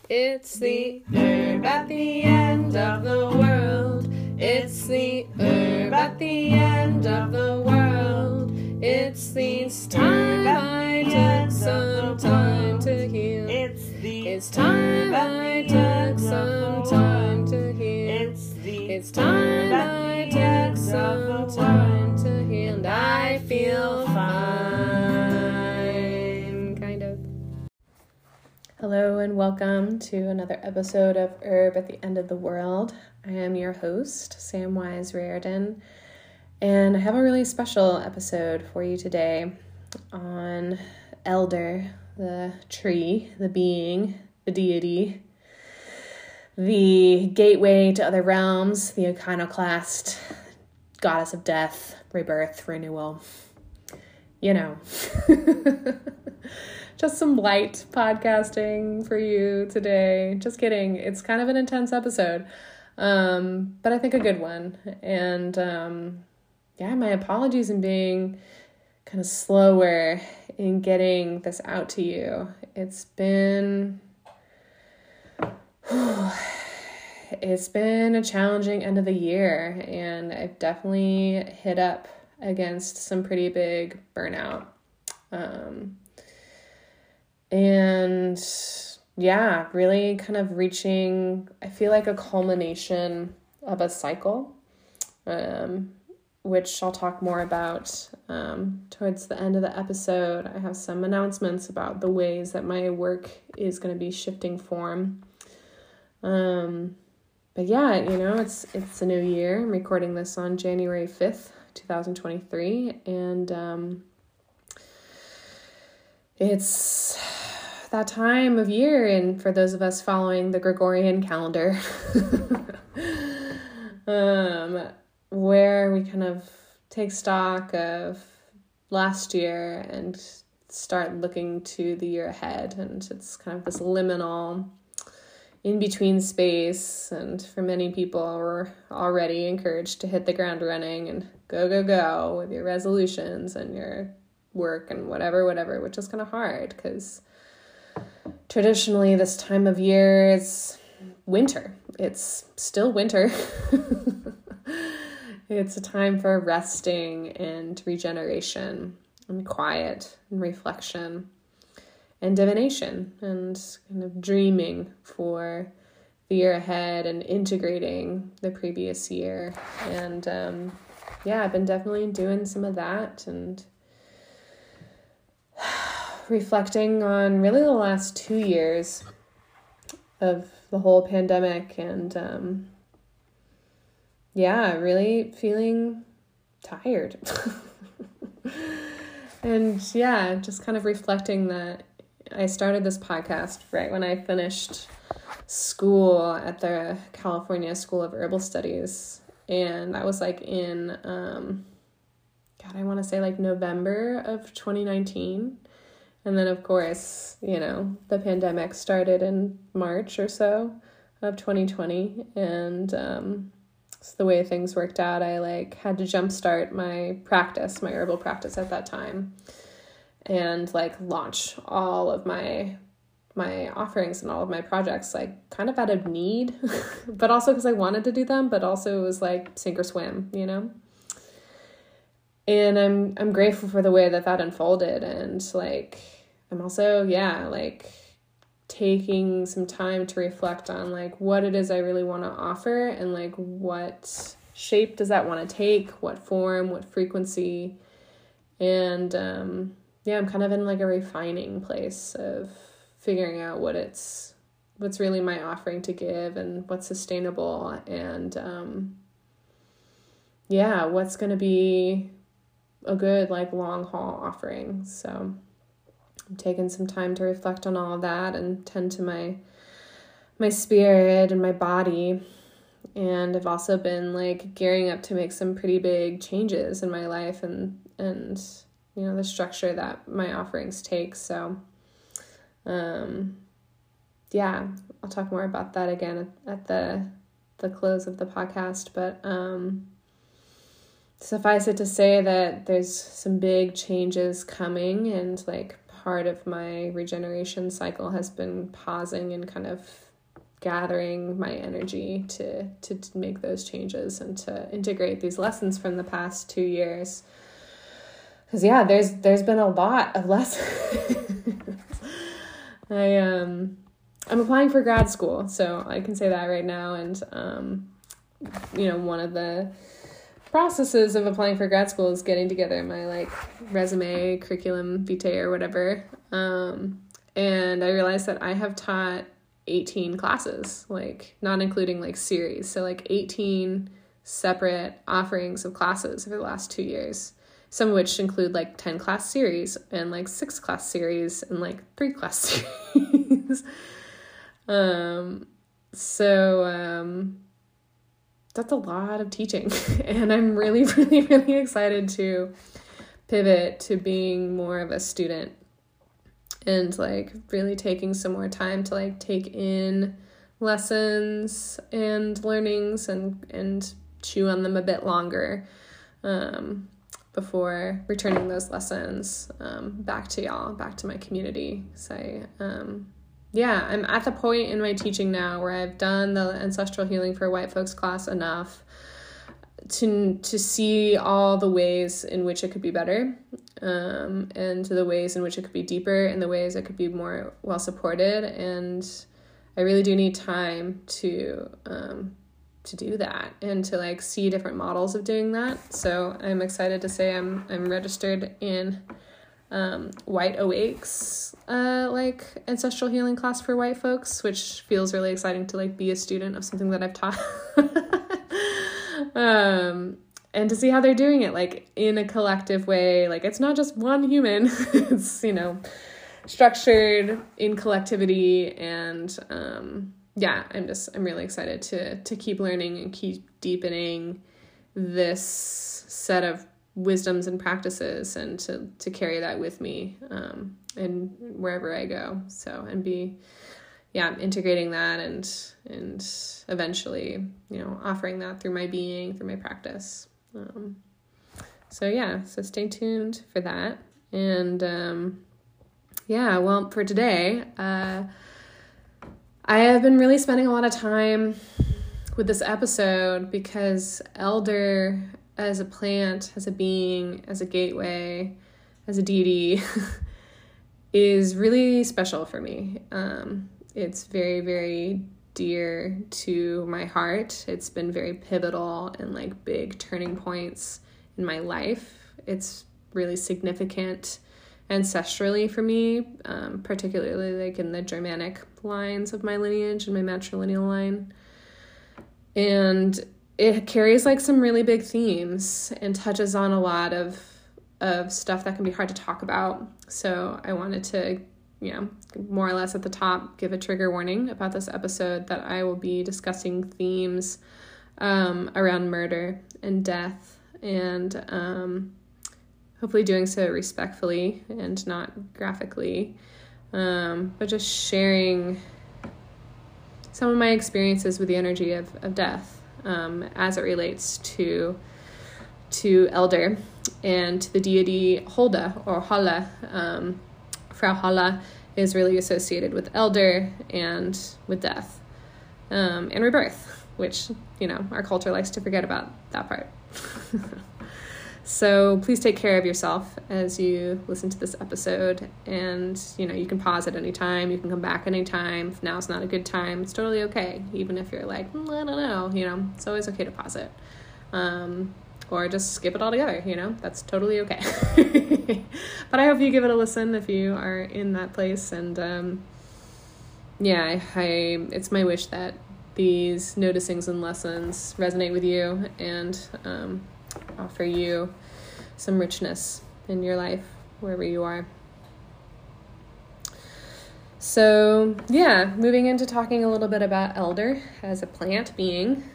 It's the herb at the end of the world. It's the herb at the end of the world. It's this time I took some time to heal. It's time I took some time to heal. It's time I took some time to heal. And I feel fine, kind of. Hello and welcome to another episode of Herb at the End of the World. I am your host, Sam Wise Reardon, and I have a really special episode for you today on Elder, the tree, the being, the deity, the gateway to other realms, the iconoclast, goddess of death, rebirth, renewal. You know. Just some light podcasting for you today. Just kidding. It's kind of an intense episode, but I think a good one. And my apologies in being kind of slower in getting this out to you. It's been a challenging end of the year, and I've definitely hit up against some pretty big burnout. And yeah, really kind of reaching, I feel like a culmination of a cycle, which I'll talk more about towards the end of the episode. I have some announcements about the ways that my work is going to be shifting form. But yeah, it's a new year. I'm recording this on January 5th, 2023, and it's that time of year, and for those of us following the Gregorian calendar, where we kind of take stock of last year and start looking to the year ahead, and it's kind of this liminal in-between space, and for many people we're already encouraged to hit the ground running and go with your resolutions and your work and whatever, which is kind of hard because traditionally this time of year is winter. It's still winter. It's a time for resting and regeneration and quiet and reflection and divination and kind of dreaming for the year ahead and integrating the previous year. And I've been definitely doing some of that and reflecting on really the last 2 years of the whole pandemic, and really feeling tired. And just kind of reflecting that I started this podcast right when I finished school at the California School of Herbal Studies, and that was like in I want to say like November of 2019. And then, of course, the pandemic started in March or so of 2020. And so the way things worked out, I had to jumpstart my herbal practice at that time, and launch all of my offerings and all of my projects, kind of out of need, but also because I wanted to do them, but also it was sink or swim, And I'm grateful for the way that unfolded, and I'm also taking some time to reflect on what it is I really want to offer, and what shape does that want to take, what form, what frequency, and I'm kind of in a refining place of figuring out what's really my offering to give, and what's sustainable, and what's going to be a good long haul offering. So I'm taking some time to reflect on all of that and tend to my spirit and my body. And I've also been gearing up to make some pretty big changes in my life and the structure that my offerings take. So I'll talk more about that again at the close of the podcast, but suffice it to say that there's some big changes coming, and part of my regeneration cycle has been pausing and kind of gathering my energy to make those changes and to integrate these lessons from the past 2 years. Because there's been a lot of lessons. I'm applying for grad school, so I can say that right now. And one of the processes of applying for grad school is getting together my resume, curriculum vitae or whatever. And I realized that I have taught 18 classes, not including series. So 18 separate offerings of classes over the last 2 years, some of which include 10 class series and 6 class series and 3 class series. So that's a lot of teaching, and I'm really, really, really excited to pivot to being more of a student and really taking some more time to take in lessons and learnings and chew on them a bit longer before returning those lessons back to y'all, back to my community. So I'm at the point in my teaching now where I've done the Ancestral Healing for White Folks class enough to see all the ways in which it could be better, and the ways in which it could be deeper, and the ways it could be more well supported. And I really do need time to do that and to see different models of doing that. So I'm excited to say I'm registered in White Awakes Ancestral Healing class for white folks, which feels really exciting to be a student of something that I've taught. And to see how they're doing it in a collective way. It's not just one human. It's structured in collectivity. And I'm really excited to keep learning and keep deepening this set of wisdoms and practices, and to carry that with me and wherever I go. So, and be integrating that and eventually offering that through my being, through my practice. So stay tuned for that. And well, for today I have been really spending a lot of time with this episode because Elder as a plant, as a being, as a gateway, as a deity is really special for me. It's very, very dear to my heart. It's been very pivotal and big turning points in my life. It's really significant ancestrally for me, particularly in the Germanic lines of my lineage and my matrilineal line. And it carries some really big themes and touches on a lot of stuff that can be hard to talk about. So I wanted to, more or less at the top, give a trigger warning about this episode that I will be discussing themes around murder and death, and hopefully doing so respectfully and not graphically, but just sharing some of my experiences with the energy of death as it relates to Elder and to the deity Holda or Hala. Frau Hala is really associated with Elder and with death and rebirth, which, our culture likes to forget about that part. So please take care of yourself as you listen to this episode. And, you can pause at any time. You can come back anytime. If now's not a good time, it's totally okay. Even if you're I don't know, it's always okay to pause it. Or just skip it altogether, that's totally okay. But I hope you give it a listen if you are in that place. And, it's my wish that these noticings and lessons resonate with you and, offer you some richness in your life wherever you are. So moving into talking a little bit about Elder as a plant being.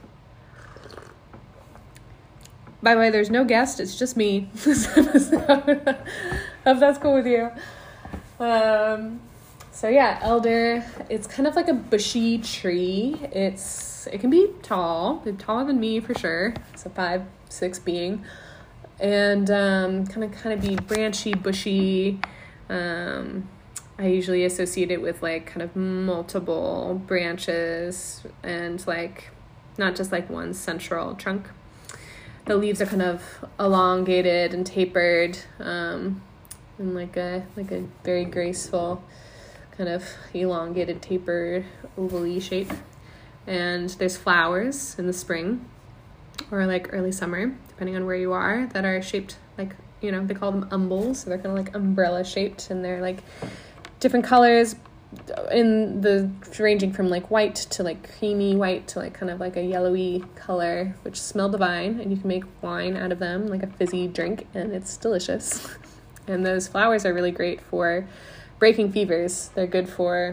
By the way, there's no guest, it's just me this episode. Hope that's cool with you. Elder, it's kind of like a bushy tree. It can be tall, taller than me for sure. It's a 5'6" being, and kind of be branchy, bushy, I usually associate it with like kind of multiple branches and like not just like one central trunk. The leaves are kind of elongated and tapered, in like a very graceful kind of elongated, tapered, ovally shape. And there's flowers in the spring or like early summer, depending on where you are, that are shaped like, they call them umbels. So they're kind of like umbrella shaped, and they're like different colors ranging from like white to like creamy white to like kind of like a yellowy color, which smell divine, and you can make wine out of them, like a fizzy drink, and it's delicious. And those flowers are really great for breaking fevers. They're good for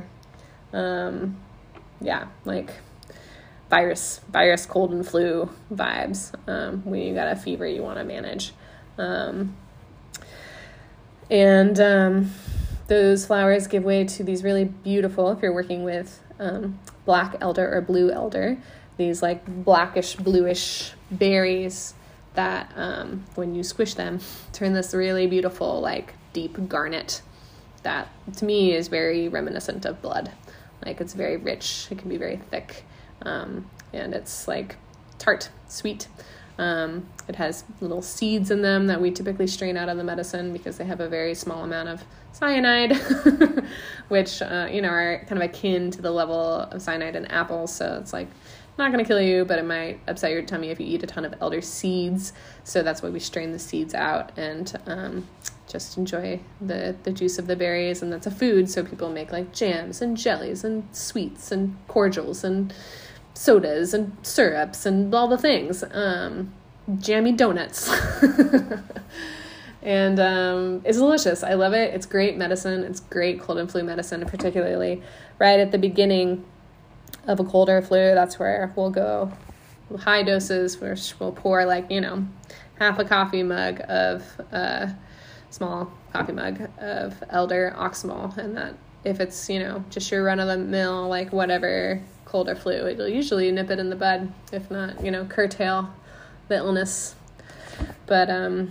like virus, cold and flu vibes, when you got a fever you want to manage. Those flowers give way to these really beautiful, if you're working with black elder or blue elder, these like blackish, bluish berries that when you squish them, turn this really beautiful, like deep garnet that to me is very reminiscent of blood. Like it's very rich, it can be very thick, and it's like tart, sweet. It has little seeds in them that we typically strain out of the medicine because they have a very small amount of cyanide, which, are kind of akin to the level of cyanide in apples. So it's like not going to kill you, but it might upset your tummy if you eat a ton of elder seeds. So that's why we strain the seeds out and just enjoy the juice of the berries. And that's a food. So people make like jams and jellies and sweets and cordials and sodas and syrups and all the things, jammy donuts. And it's delicious. I love it. It's great medicine. It's great cold and flu medicine, particularly right at the beginning of a cold or flu. That's where we'll go high doses, where we'll pour like, half a coffee mug of small coffee mug of elder oxymol. And that if it's, just your run of the mill, like whatever cold or flu, it'll usually nip it in the bud, if not, curtail the illness. But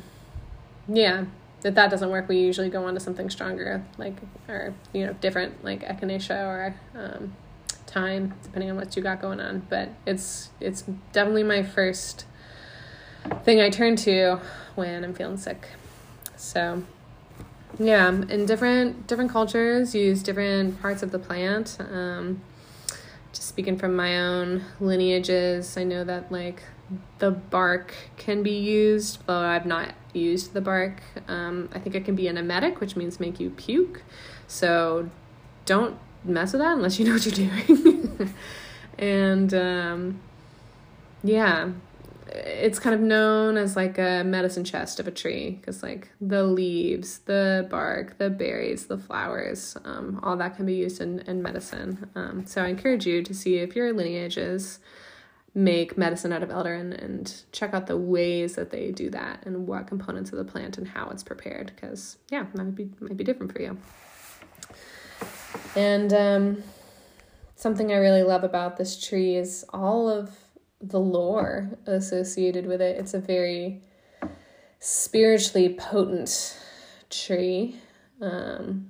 if that doesn't work, we usually go on to something stronger, like, or different, like echinacea or thyme, depending on what you got going on. But it's definitely my first thing I turn to when I'm feeling sick. So and different cultures use different parts of the plant. Just speaking from my own lineages, I know that like the bark can be used, though I've not used the bark. I think it can be an emetic, which means make you puke. So don't mess with that unless you know what you're doing. And it's kind of known as like a medicine chest of a tree, because like the leaves, the bark, the berries, the flowers, all that can be used in medicine. So I encourage you to see if your lineages make medicine out of elder and check out the ways that they do that and what components of the plant and how it's prepared, because it might be different for you. And something I really love about this tree is all of the lore associated with it. It's a very spiritually potent tree. And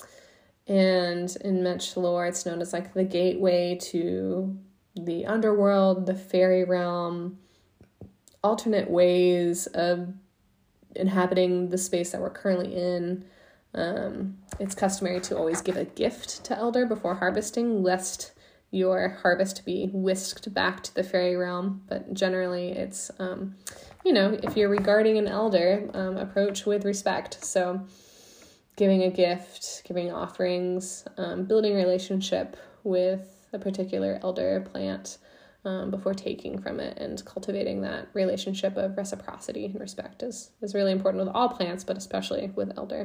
in Mensch lore, it's known as like the gateway to the underworld, the fairy realm, alternate ways of inhabiting the space that we're currently in. It's customary to always give a gift to elder before harvesting, lest your harvest be whisked back to the fairy realm. But generally it's, if you're regarding an elder, approach with respect. So giving a gift, giving offerings, building a relationship with a particular elder plant before taking from it, and cultivating that relationship of reciprocity and respect is really important with all plants, but especially with elder.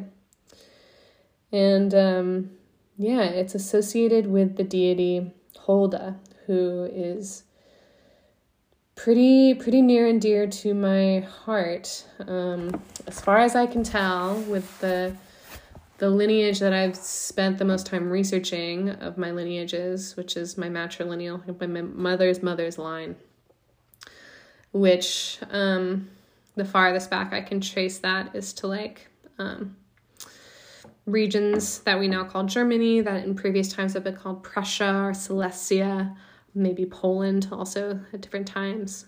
And it's associated with the deity Holda, who is pretty near and dear to my heart. As far as I can tell, with the lineage that I've spent the most time researching of my lineages, which is my matrilineal, my mother's line, which the farthest back I can trace that is to like regions that we now call Germany, that in previous times have been called Prussia or Silesia, maybe Poland also at different times.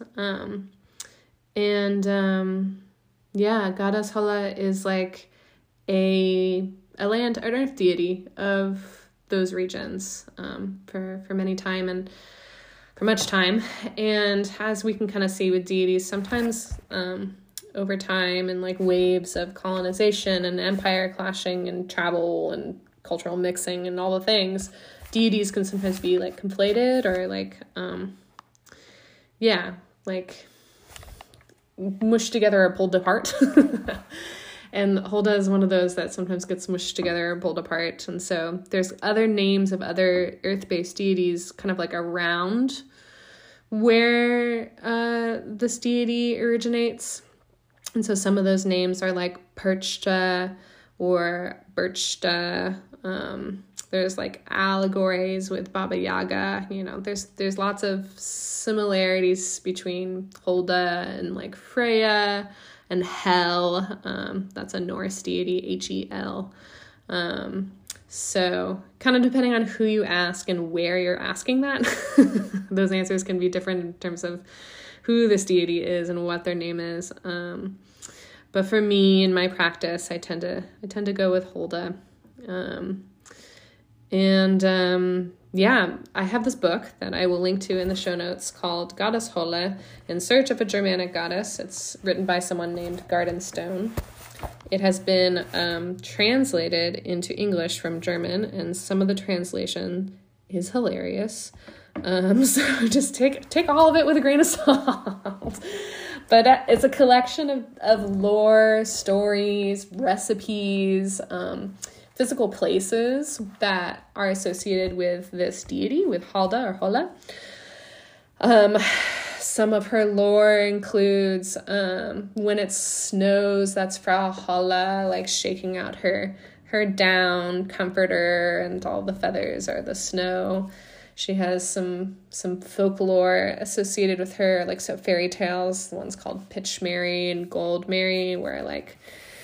Goddess Holle is like a land, an earth deity of those regions for many time and for much time. And as we can kind of see with deities, sometimes over time and like waves of colonization and empire clashing and travel and cultural mixing and all the things, deities can sometimes be like conflated or like mushed together or pulled apart. And Hulda is one of those that sometimes gets mushed together or pulled apart. And so there's other names of other earth-based deities kind of like around where this deity originates. And so some of those names are like Perchta or Birchta. There's like allegories with Baba Yaga. You know, there's lots of similarities between Hulda and like Freya and Hel. That's a Norse deity, Hel. So kind of depending on who you ask and where you're asking that, those answers can be different in terms of who this deity is and what their name is. But for me, in my practice, I tend to go with Hulda. I have this book that I will link to in the show notes called Goddess Holle, In Search of a Germanic Goddess. It's written by someone named Garden Stone. It has been translated into English from German, and some of the translation is hilarious. So just take all of it with a grain of salt. But it's a collection of lore, stories, recipes, physical places that are associated with this deity, with Hulda or Holle. Some of her lore includes when it snows, that's Frau Holle, like shaking out her down comforter, and all the feathers are the snow. She has some folklore associated with her, like so fairy tales. The one's called Pitch Mary and Gold Mary, where like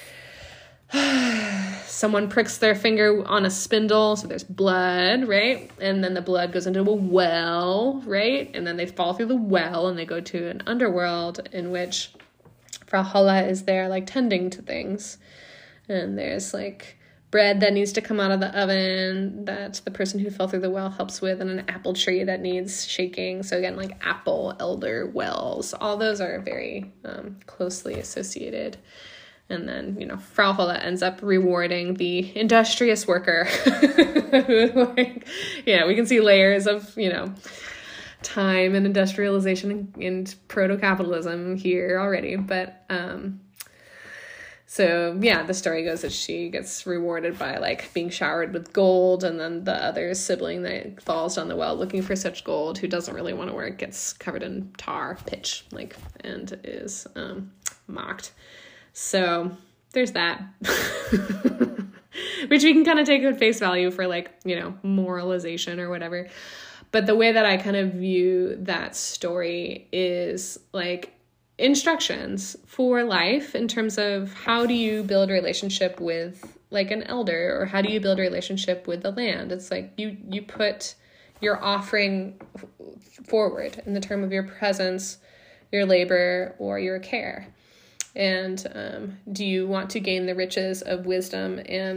someone pricks their finger on a spindle, so there's blood, right? And then the blood goes into a well, right? And then they fall through the well and they go to an underworld in which Frau Holle is there like tending to things. And there's like bread that needs to come out of the oven that the person who fell through the well helps with, and an apple tree that needs shaking. So again, like apple, elder, wells, all those are very closely associated. And then, you know, Frau Holle ends up rewarding the industrious worker. We can see layers of, time and industrialization and proto-capitalism here already. But, the story goes that she gets rewarded by, like, being showered with gold, and then the other sibling that falls down the well looking for such gold, who doesn't really want to work, gets covered in tar, pitch, and is mocked. So there's that, which we can kind of take at face value for moralization or whatever. But the way that I kind of view that story is like instructions for life in terms of how do you build a relationship with like an elder, or how do you build a relationship with the land? It's like you put your offering forward in the term of your presence, your labor, or your care. And do you want to gain the riches of wisdom and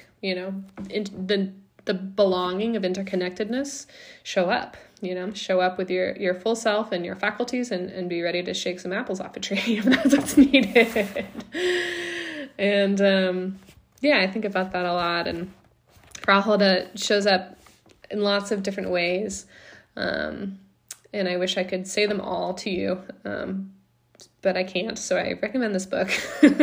the belonging of interconnectedness? Show up with your full self and your faculties, and be ready to shake some apples off a tree if that's what's needed. And I think about that a lot. And Frau Holle shows up in lots of different ways. And I wish I could say them all to you. But I can't, so I recommend this book.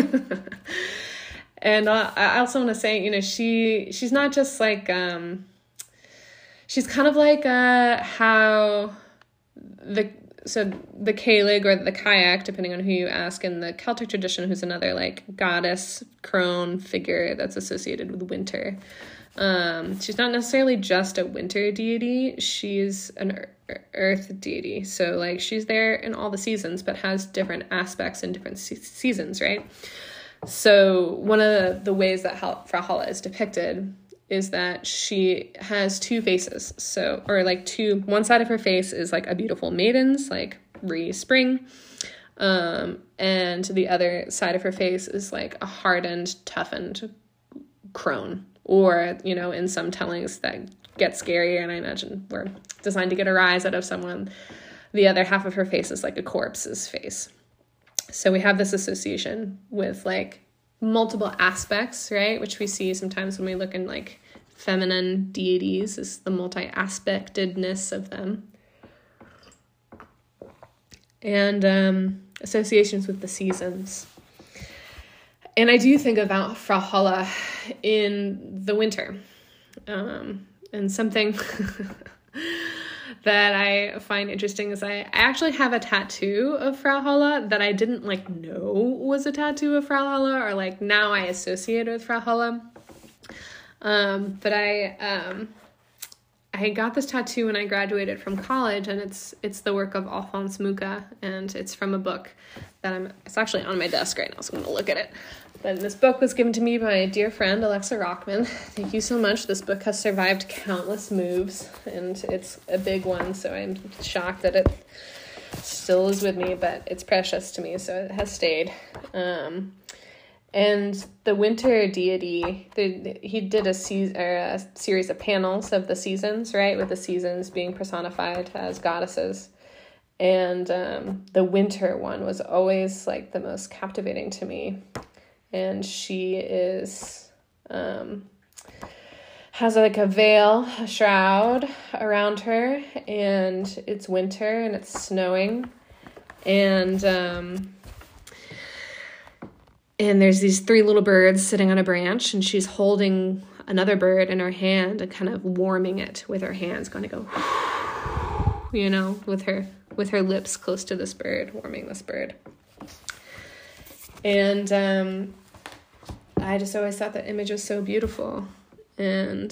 And I also want to say, she's not just like, she's kind of like how the Cailleach or the kayak, depending on who you ask, in the Celtic tradition, who's another like goddess crone figure that's associated with winter. She's not necessarily just a winter deity. She's an earth deity. So like she's there in all the seasons, but has different aspects in different seasons, right? So one of the ways that Frau Holle is depicted is that she has two faces. So, or like one side of her face is like a beautiful maiden's, like re-spring. And the other side of her face is like a hardened, toughened crone. Or, you know, in some tellings that get scary, and I imagine were designed to get a rise out of someone, the other half of her face is like a corpse's face. So we have this association with like multiple aspects, right? Which we see sometimes when we look in like feminine deities, is the multi-aspectedness of them. And associations with the seasons. And I do think about Frau Holle in the winter. And something that I find interesting is I actually have a tattoo of Frau Holle that I didn't like know was a tattoo of Frau Holle, or like now I associate it with Frau Holle. But I got this tattoo when I graduated from college, and it's the work of Alphonse Mucha, and it's from a book that it's actually on my desk right now, so I'm going to look at it. But this book was given to me by a dear friend, Alexa Rockman. Thank you so much. This book has survived countless moves, and it's a big one, so I'm shocked that it still is with me, but it's precious to me, so it has stayed. And the winter deity, he did a series of panels of the seasons, right, with the seasons being personified as goddesses. And the winter one was always like the most captivating to me. And she has like a veil, a shroud around her, and it's winter and it's snowing, and there's these three little birds sitting on a branch, and she's holding another bird in her hand and kind of warming it with her hands, going to go, you know, with her lips close to this bird, warming this bird. And I just always thought that image was so beautiful. And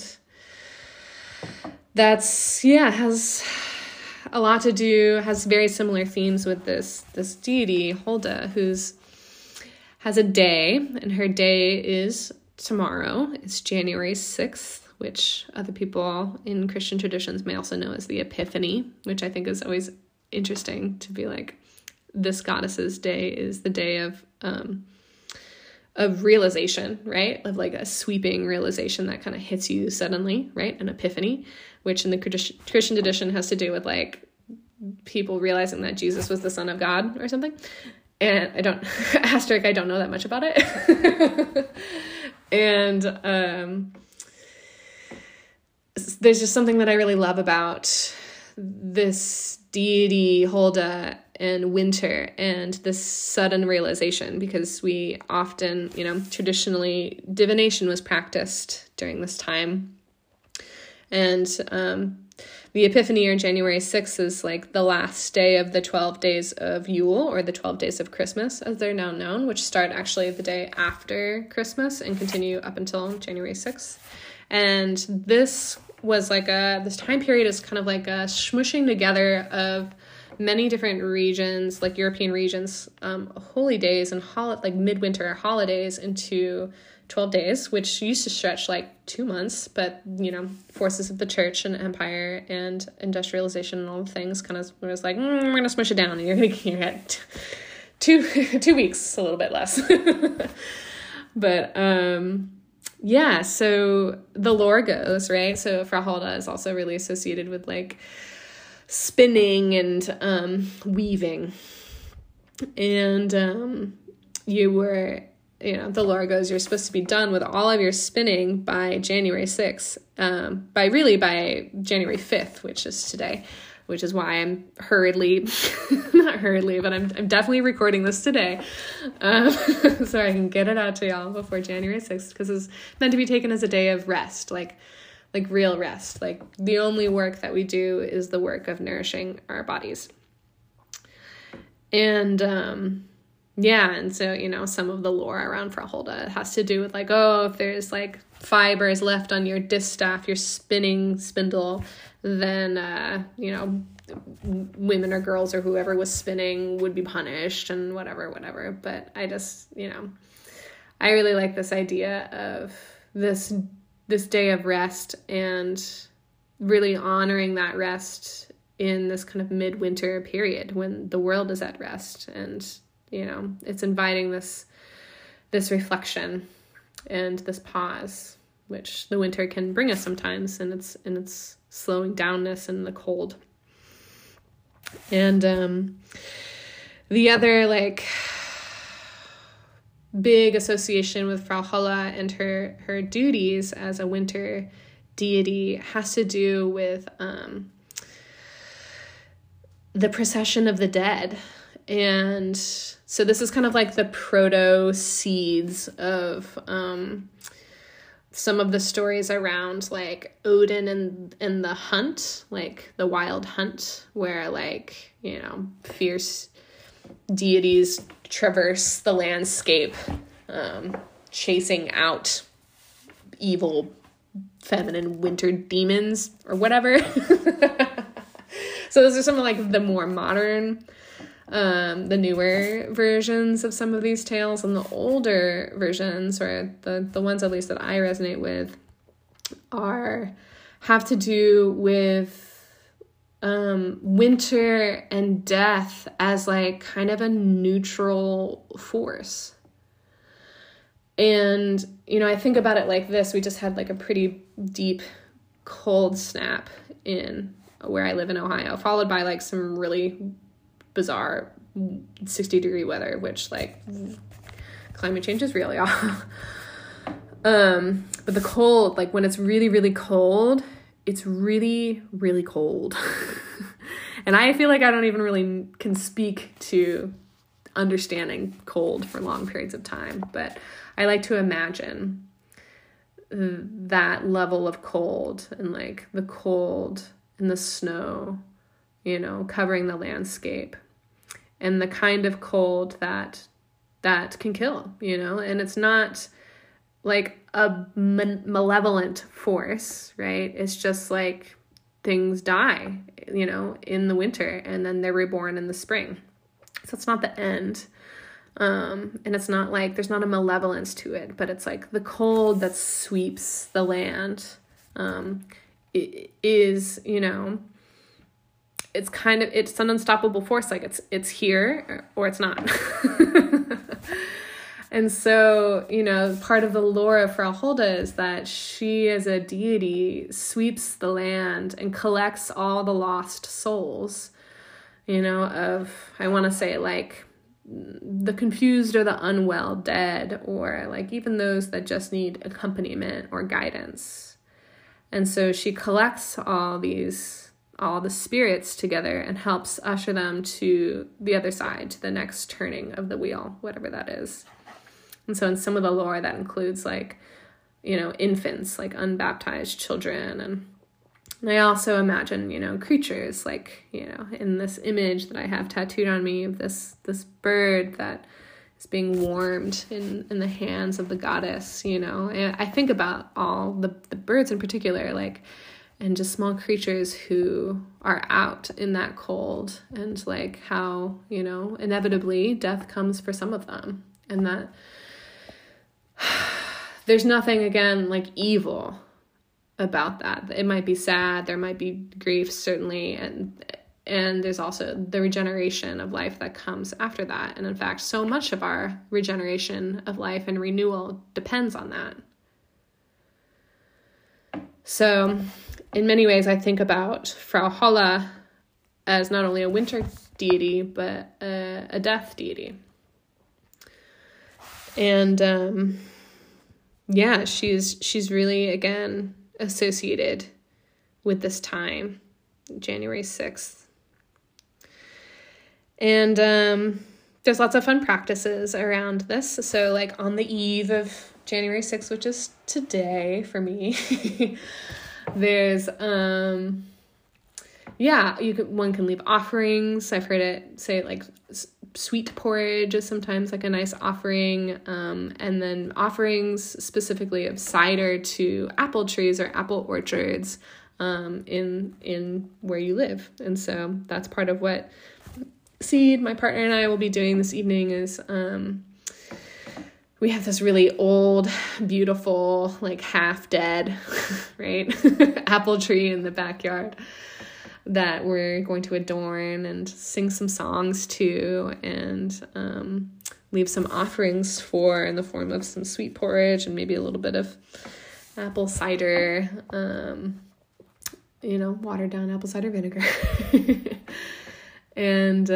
that's, has a lot to do, has very similar themes with this deity, Hulda, has a day, and her day is tomorrow. It's January 6th, which other people in Christian traditions may also know as the Epiphany, which I think is always interesting to be like, this goddess's day is the day of realization, right? Of like a sweeping realization that kind of hits you suddenly, right? An epiphany, which in the Christian tradition has to do with like people realizing that Jesus was the Son of God or something. And I don't know that much about it. And there's just something that I really love about this deity, Hulda, and winter, and this sudden realization, because we often, traditionally, divination was practiced during this time. And the Epiphany, or January 6th, is like the last day of the 12 days of Yule, or the 12 days of Christmas, as they're now known, which start actually the day after Christmas and continue up until January 6th. And this was like this time period is kind of like a smushing together of many different regions, like European regions, holy days and like midwinter holidays into 12 days, which used to stretch like 2 months, but, forces of the church and empire and industrialization and all the things kind of was like, we're going to smush it down, and you're going to get 2 weeks, a little bit less. But, so the lore goes, right? So Frau Hulda is also really associated with like spinning and weaving. And the lore goes, you're supposed to be done with all of your spinning by January 6th, by January 5th, which is today, which is why I'm not hurriedly, but I'm definitely recording this today, so I can get it out to y'all before January 6th, because it's meant to be taken as a day of rest, like real rest. Like the only work that we do is the work of nourishing our bodies. And, and so, some of the lore around Frau Hulda has to do with like, if there's like fibers left on your distaff, your spinning spindle, then, women or girls or whoever was spinning would be punished and whatever. But I just, I really like this idea of this day of rest and really honoring that rest in this kind of midwinter period when the world is at rest. And, it's inviting this reflection and this pause, which the winter can bring us sometimes, and it's slowing downness and the cold. And the other big association with Frau Holle and her duties as a winter deity has to do with the procession of the dead. And so this is kind of like the proto seeds of some of the stories around Odin and the hunt, the wild hunt, where fierce deities traverse the landscape, chasing out evil feminine winter demons or whatever. So those are some of the more modern, the newer versions of some of these tales, and the older versions, or the ones at least that I resonate with, have to do with winter and death as kind of a neutral force. And, I think about it like this. We just had a pretty deep cold snap in where I live in Ohio, followed by some really bizarre 60-degree weather, which climate change is real, y'all. But the cold, when it's really, really cold, it's really, really cold. And I feel I don't even really can speak to understanding cold for long periods of time, but I like to imagine that level of cold and the cold and the snow, covering the landscape, and the kind of cold that can kill, and it's not a malevolent force, right? It's just things die, in the winter, and then they're reborn in the spring. So it's not the end. And it's not there's not a malevolence to it, but it's the cold that sweeps the land, it is, it's an unstoppable force. It's here or it's not. And so, part of the lore of Frau Holle is that she, as a deity, sweeps the land and collects all the lost souls, of, I want to say, the confused or the unwell dead, or even those that just need accompaniment or guidance. And so she collects all the spirits together and helps usher them to the other side, to the next turning of the wheel, whatever that is. And so in some of the lore, that includes infants, unbaptized children. And I also imagine, creatures in this image that I have tattooed on me of this bird that is being warmed in the hands of the goddess, and I think about all the birds in particular, and just small creatures who are out in that cold, and how, inevitably death comes for some of them, and that there's nothing, again, evil about that. It might be sad, there might be grief, certainly, and there's also the regeneration of life that comes after that. And in fact, so much of our regeneration of life and renewal depends on that. So in many ways, I think about Frau Holle as not only a winter deity, but a death deity. And she's really, again, associated with this time, January 6th. And there's lots of fun practices around this. So on the eve of January 6th, which is today for me, there's one can leave offerings. I've heard it say sweet porridge is sometimes a nice offering, and then offerings specifically of cider to apple trees or apple orchards in where you live. And so that's part of what Seed, my partner, and I will be doing this evening is we have this really old, beautiful, like half dead, right? apple tree in the backyard that we're going to adorn and sing some songs to, and leave some offerings for in the form of some sweet porridge and maybe a little bit of apple cider, watered down apple cider vinegar. And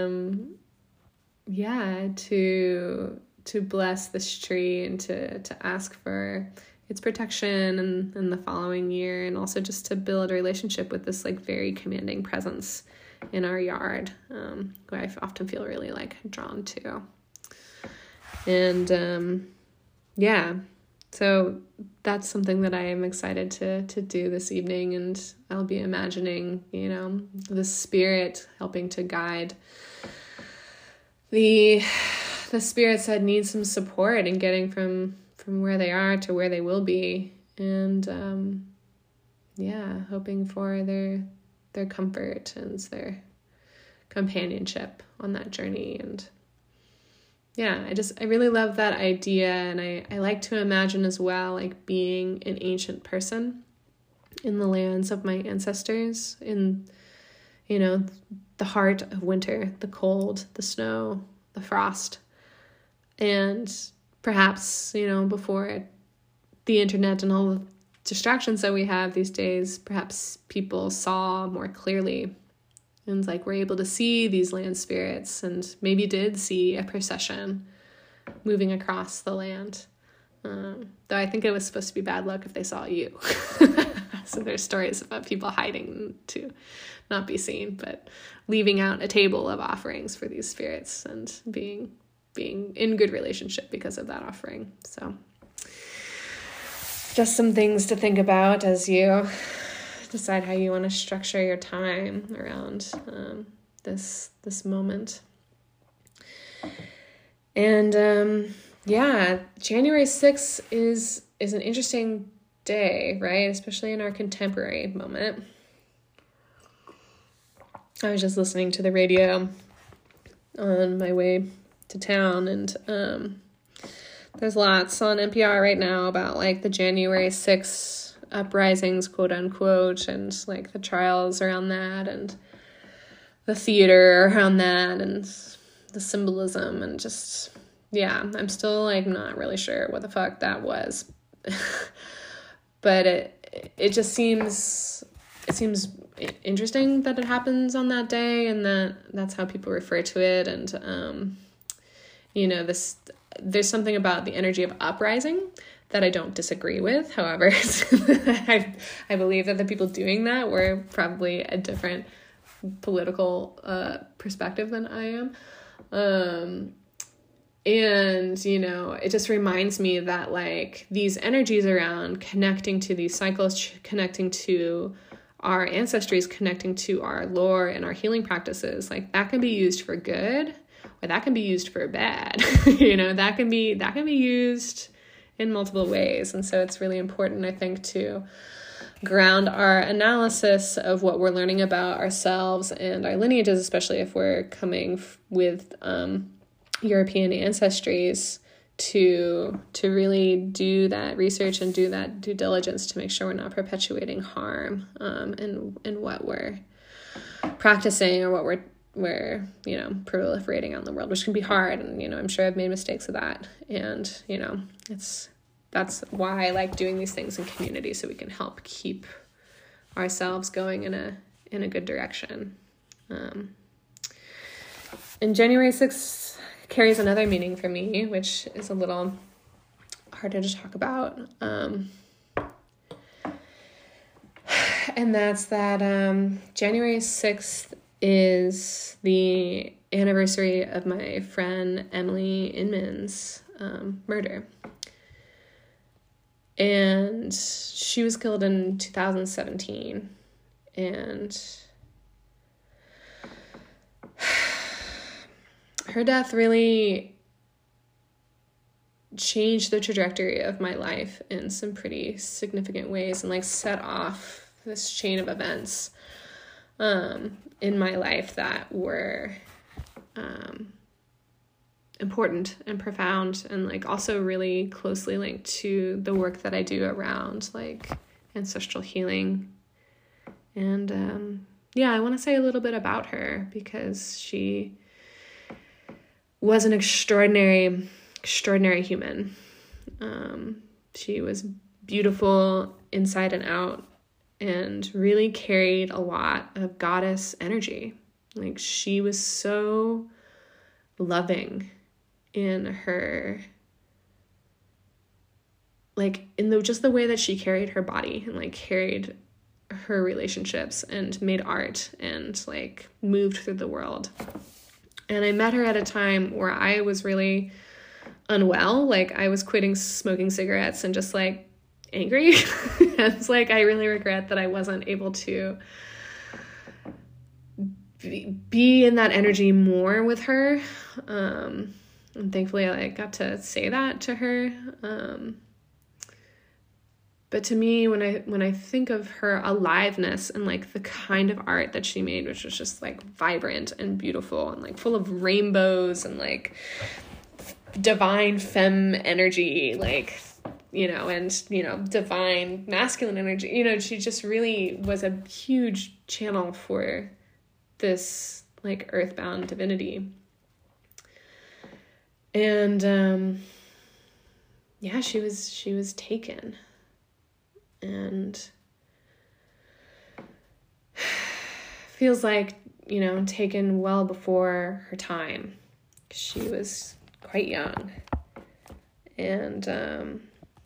to bless this tree and to ask for its protection in the following year, and also just to build a relationship with this like very commanding presence in our yard, who I often feel really like drawn to. And so that's something that I am excited to do this evening, and I'll be imagining, the Spirit helping to guide the spirits that need some support in getting from where they are to where they will be, and hoping for their comfort and their companionship on that journey. And I really love that idea, and I like to imagine as well, like being an ancient person in the lands of my ancestors, in the heart of winter, the cold, the snow, the frost. And perhaps, before the internet and all the distractions that we have these days, perhaps people saw more clearly and were able to see these land spirits, and maybe did see a procession moving across the land. Though I think it was supposed to be bad luck if they saw you. So there's stories about people hiding to not be seen, but leaving out a table of offerings for these spirits and being in good relationship because of that offering. So just some things to think about as you decide how you want to structure your time around this moment. And January 6th is an interesting day, right? Especially in our contemporary moment. I was just listening to the radio on my way to town, and there's lots on NPR right now about the January 6th uprisings, quote unquote, and the trials around that, and the theater around that, and the symbolism, and just I'm still not really sure what the fuck that was. But it just seems interesting that it happens on that day, and that's how people refer to it. And there's something about the energy of uprising that I don't disagree with. However, I believe that the people doing that were probably a different political perspective than I am. And, it just reminds me that these energies around connecting to these cycles, connecting to our ancestries, connecting to our lore and our healing practices, that can be used for good, or that can be used for bad. That can be used in multiple ways. And so it's really important, I think, to ground our analysis of what we're learning about ourselves and our lineages, especially if we're coming with European ancestries, to really do that research and do that due diligence to make sure we're not perpetuating harm in what we're practicing or what we're proliferating out in the world, which can be hard. And I'm sure I've made mistakes of that, and that's why I like doing these things in community, so we can help keep ourselves going in a good direction. And January 6th carries another meaning for me, which is a little harder to talk about. And that's that January 6th is the anniversary of my friend Emily Inman's murder. And she was killed in 2017. And her death really changed the trajectory of my life in some pretty significant ways, and set off this chain of events in my life that were important and profound, and like also really closely linked to the work that I do around like ancestral healing. And yeah, I want to say a little bit about her because she was an extraordinary human. She was beautiful inside and out and really carried a lot of goddess energy. Like, she was so loving in her, like, in just the way that she carried her body and like carried her relationships and made art and like moved through the world. And I met her at a time where I was really unwell. Like, I was quitting smoking cigarettes and just like angry. It's like, I really regret that I wasn't able to be in that energy more with her. And thankfully I got to say that to her. But to me, when I think of her aliveness and like the kind of art that she made, which was just like vibrant and beautiful and like full of rainbows and like divine femme energy, like, and, divine masculine energy, she just really was a huge channel for this like earthbound divinity. And, yeah, she was taken. And feels like, taken well before her time. She was quite young. And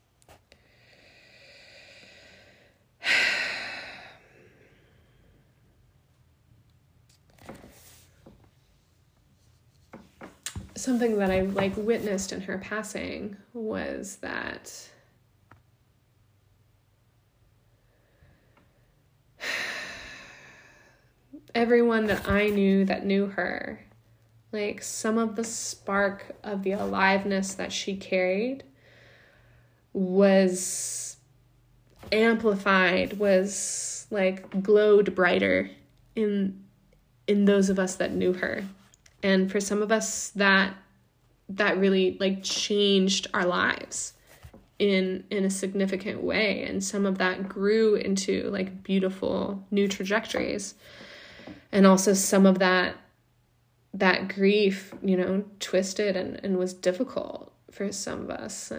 something that I like witnessed in her passing was that everyone that I knew that knew her, like, some of the spark of the aliveness that she carried was amplified, was like glowed brighter in those of us that knew her. And for some of us, that really like changed our lives in a significant way. And some of that grew into like beautiful new trajectories. And also some of that grief, twisted and was difficult for some of us.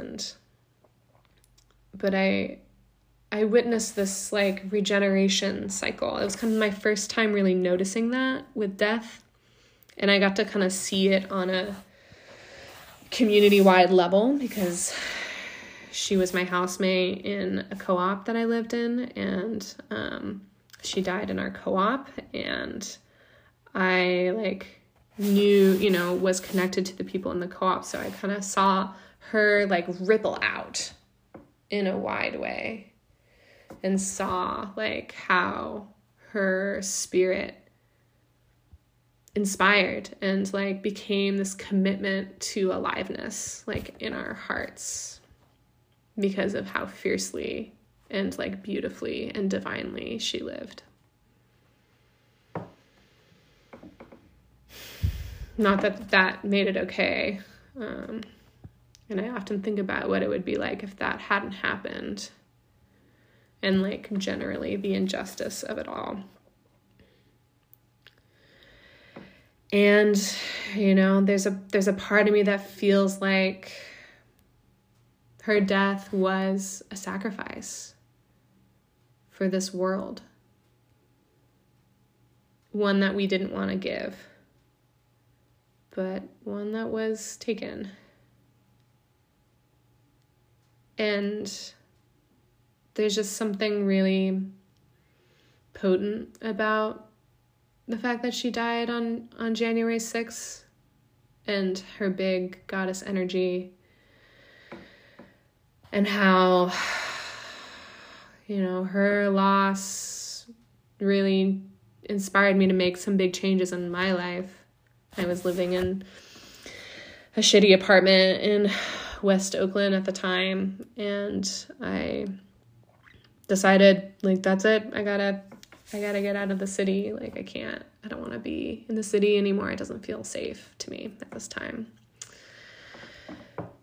But I witnessed this like regeneration cycle. It was kind of my first time really noticing that with death. And I got to kind of see it on a community-wide level because she was my housemate in a co-op that I lived in. And she died in our co-op. And I like knew, was connected to the people in the co-op. So I kind of saw her like ripple out in a wide way and saw like how her spirit inspired and like became this commitment to aliveness like in our hearts because of how fiercely and like beautifully and divinely she lived. Not that made it okay. And I often think about what it would be like if that hadn't happened and like generally the injustice of it all. And, there's a part of me that feels like her death was a sacrifice for this world. One that we didn't want to give, but one that was taken. And there's just something really potent about the fact that she died on January 6th and her big goddess energy and how, her loss really inspired me to make some big changes in my life. I was living in a shitty apartment in West Oakland at the time, and I decided, like, that's it. I gotta get out of the city. Like, I don't want to be in the city anymore. It doesn't feel safe to me at this time.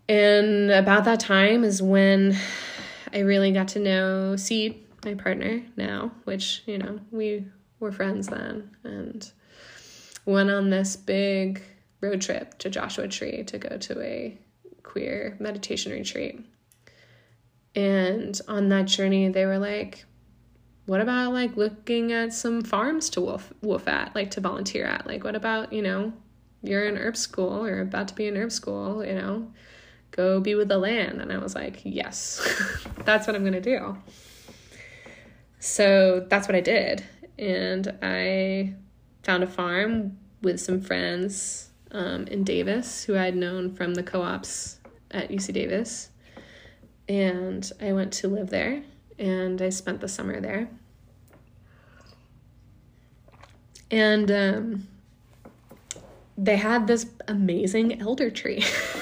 And about that time is when I really got to know Seed, my partner now, which, you know, we were friends then, and went on this big road trip to Joshua Tree to go to a queer meditation retreat. And on that journey, they were like, what about like looking at some farms to woof at, like to volunteer at? Like, what about, you know, you're in herb school or about to be in herb school, you know, go be with the land. And I was like, yes, that's what I'm going to do. So that's what I did. And I found a farm with some friends in Davis who I had known from the co-ops at UC Davis. And I went to live there, and I spent the summer there. And they had this amazing elder tree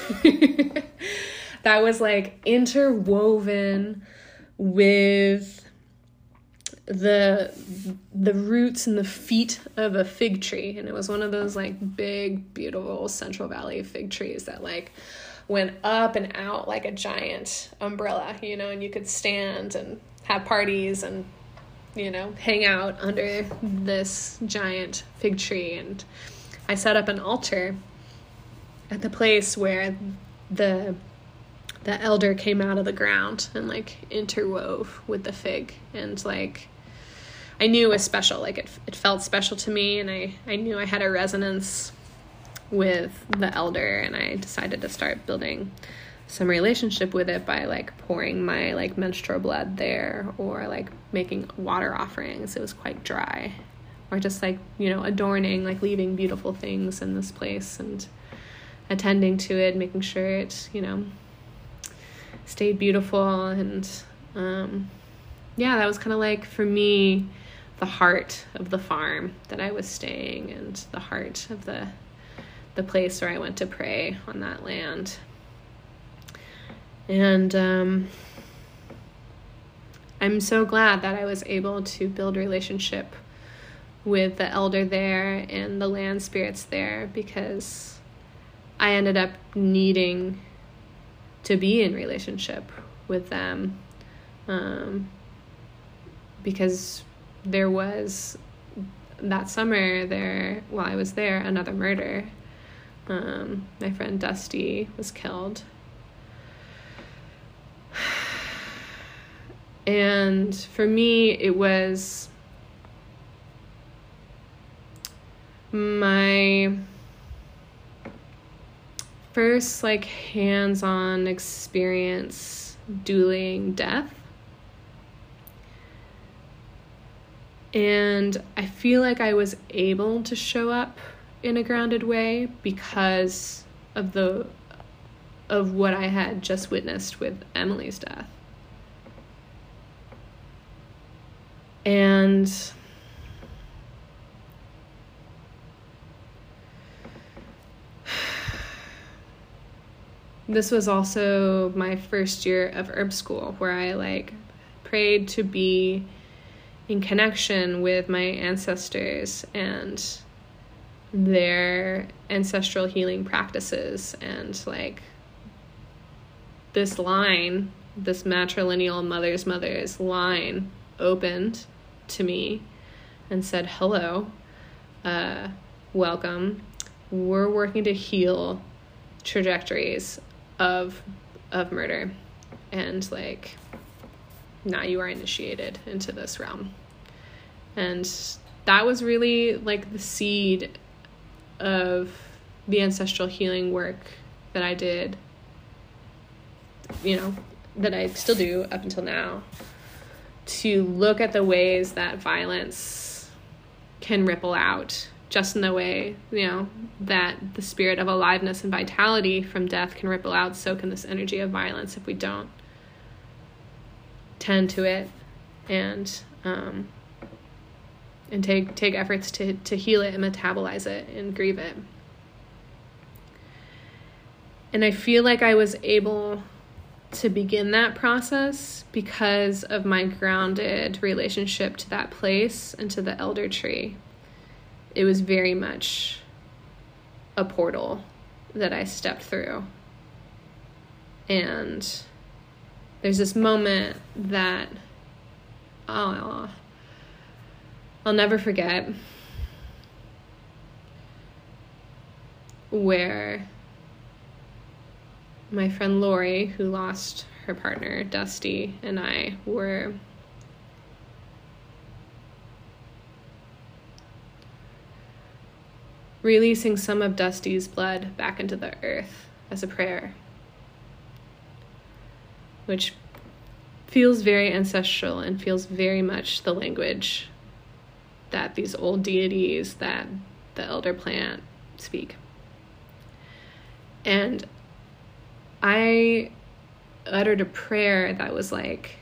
that was like interwoven with the roots and the feet of a fig tree. And it was one of those like big, beautiful Central Valley fig trees that like went up and out like a giant umbrella, you know, and you could stand and have parties and, you know, hang out under this giant fig tree. And I set up an altar at the place where the elder came out of the ground and like interwove with the fig. And like, I knew it was special. Like it felt special to me, and I knew I had a resonance with the elder, and I decided to start building some relationship with it by like pouring my like menstrual blood there, or like making water offerings. It was quite dry, or just like, you know, adorning, like leaving beautiful things in this place and attending to it, making sure it, you know, stayed beautiful. And yeah, that was kind of like, for me, the heart of the farm that I was staying, and the heart of the place where I went to pray on that land. And I'm so glad that I was able to build a relationship with the elder there and the land spirits there, because I ended up needing to be in relationship with them, because there was that summer there, while I was there, another murder. My friend Dusty was killed. And for me, it was my first like hands-on experience dueling death. And I feel like I was able to show up in a grounded way because of what I had just witnessed with Emily's death. And this was also my first year of herb school, where I like prayed to be in connection with my ancestors and their ancestral healing practices. And like this line, this matrilineal mother's line opened to me and said, hello, welcome. We're working to heal trajectories of murder. And like, now you are initiated into this realm. And that was really like the seed of the ancestral healing work that I did, you know, that I still do up until now, to look at the ways that violence can ripple out, just in the way, you know, that the spirit of aliveness and vitality from death can ripple out, so can this energy of violence if we don't tend to it and take efforts to heal it and metabolize it and grieve it. And I feel like I was able to begin that process because of my grounded relationship to that place and to the elder tree. It was very much a portal that I stepped through. And there's this moment that I'll never forget, where my friend Lori, who lost her partner Dusty, and I were releasing some of Dusty's blood back into the earth as a prayer, which feels very ancestral and feels very much the language that these old deities that the elder plant speak. And I uttered a prayer that was like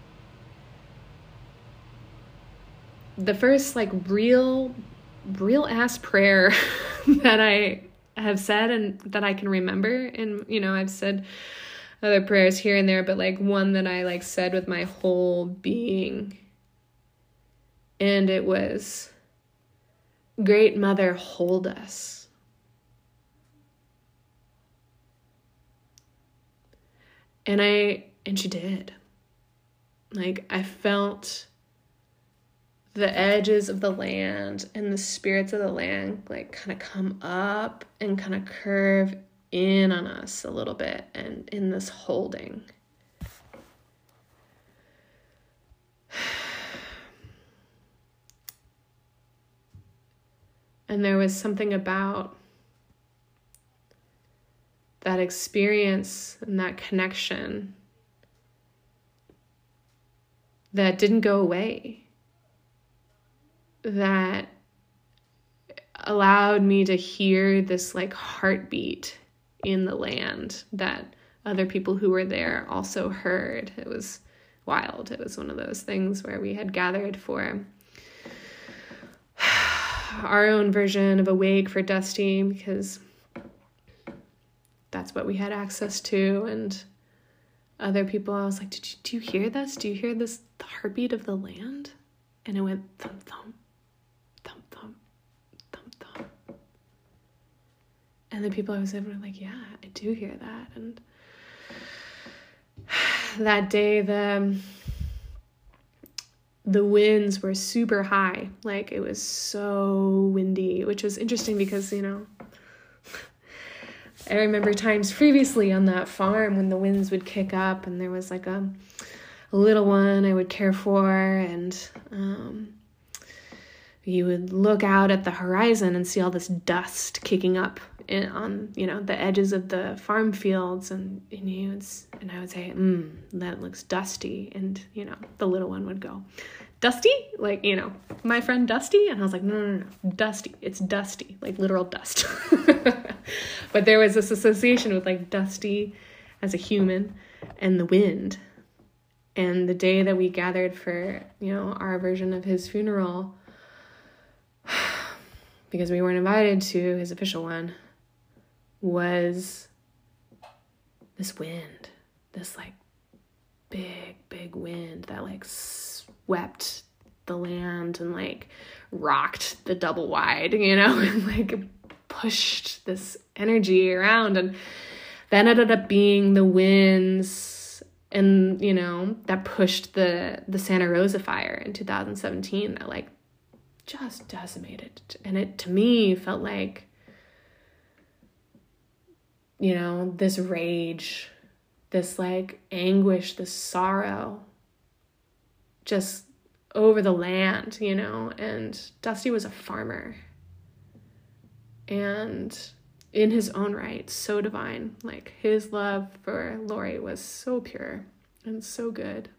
the first like real ass prayer that I have said and that I can remember. And, you know, I've said other prayers here and there, but like one that I like said with my whole being. And it was, "Great Mother, hold us." And she did. Like, I felt the edges of the land and the spirits of the land like kind of come up and kind of curve in on us a little bit, and in this holding. And there was something about that experience and that connection that didn't go away, that allowed me to hear this like heartbeat in the land that other people who were there also heard. It was wild. It was one of those things where we had gathered for our own version of a wake for Dusty, because that's what we had access to. And other people, I was like, do you hear this? Do you hear this, the heartbeat of the land? And it went thump, thump, thump, thump, thump, thump. And the people I was with were like, yeah, I do hear that. And that day, the winds were super high. Like, it was so windy, which was interesting because, you know, I remember times previously on that farm when the winds would kick up and there was like a little one I would care for, and you would look out at the horizon and see all this dust kicking up on, you know, the edges of the farm fields, and I would say, that looks dusty, and, you know, the little one would go, "Dusty?" Like, you know, my friend Dusty? And I was like, no, Dusty. It's dusty, like literal dust. But there was this association with like Dusty as a human and the wind. And the day that we gathered for, you know, our version of his funeral, because we weren't invited to his official one, was this wind, this like big wind that like swept the land and like rocked the double wide, you know, and like pushed this energy around. And that ended up being the winds, and, you know, that pushed the Santa Rosa fire in 2017 that like just decimated. And it, to me, felt like, you know, this rage, this like anguish, this sorrow just over the land, you know. And Dusty was a farmer, and in his own right, so divine. Like, his love for Lori was so pure and so good.